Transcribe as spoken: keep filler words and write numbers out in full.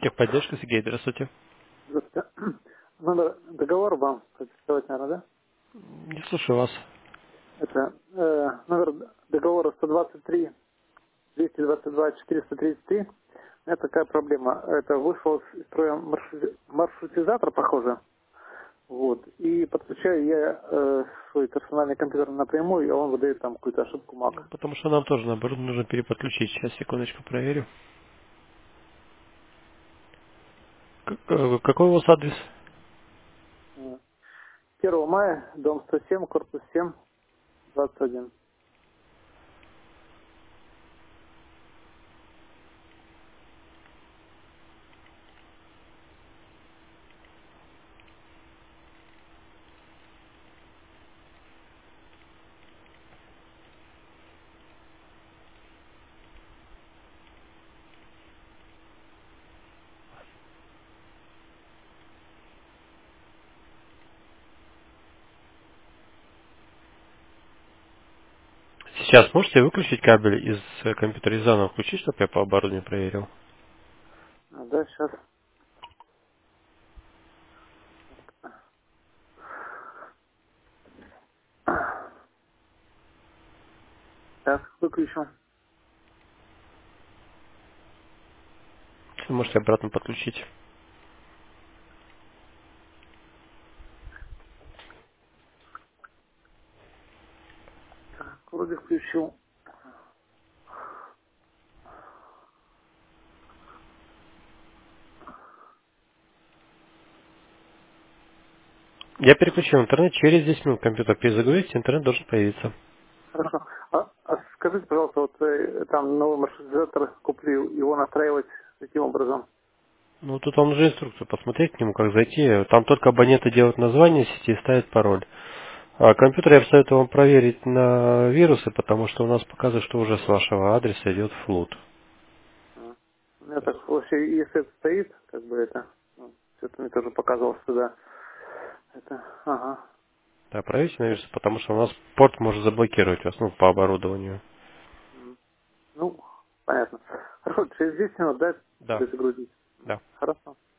Техподдержка, Сергей, здравствуйте. Здравствуйте. Номер договора вам продиктовать, наверное, да? Не слушаю вас. Это э, номер договора сто двадцать три двести двадцать два четыреста тридцать три. У меня такая проблема. Это вышел из строя маршрути- маршрутизатор, похоже. Вот. И подключаю я э, свой персональный компьютер напрямую, и он выдает там какую-то ошибку Ну, мак. потому что нам тоже, наоборот, нужно переподключить. Сейчас, секундочку, проверю. К- э, Какой у вас адрес? Э, первого мая, дом сто семь, корпус семь, двадцать один. Сейчас можете выключить кабель из э, компьютера и заново включить, чтобы я по оборудованию проверил? А, да, сейчас. Сейчас выключу. Если можете обратно подключить. Так, вроде включил. Я переключил интернет, через десять минут компьютер перезагрузить, интернет должен появиться. Хорошо. А, а скажите, пожалуйста, вот э, там новый маршрутизатор куплю, его настраивать таким образом? Ну, тут вам нужно инструкцию посмотреть к нему, как зайти. Там только абоненты делают название сети и ставят пароль. А компьютер я бы советую вам проверить на вирусы, потому что у нас показывает, что уже с вашего адреса идет флут. А. У меня так вообще, если это стоит, как бы это, ну, что-то мне тоже показалось сюда. Это, ага. Да, проверьте на Щас. вирусы, потому что у нас порт может заблокировать вас, ну, по оборудованию. М. Ну, понятно. Хорошо, через десять минут, да, Да, перезагрузить? да. Хорошо.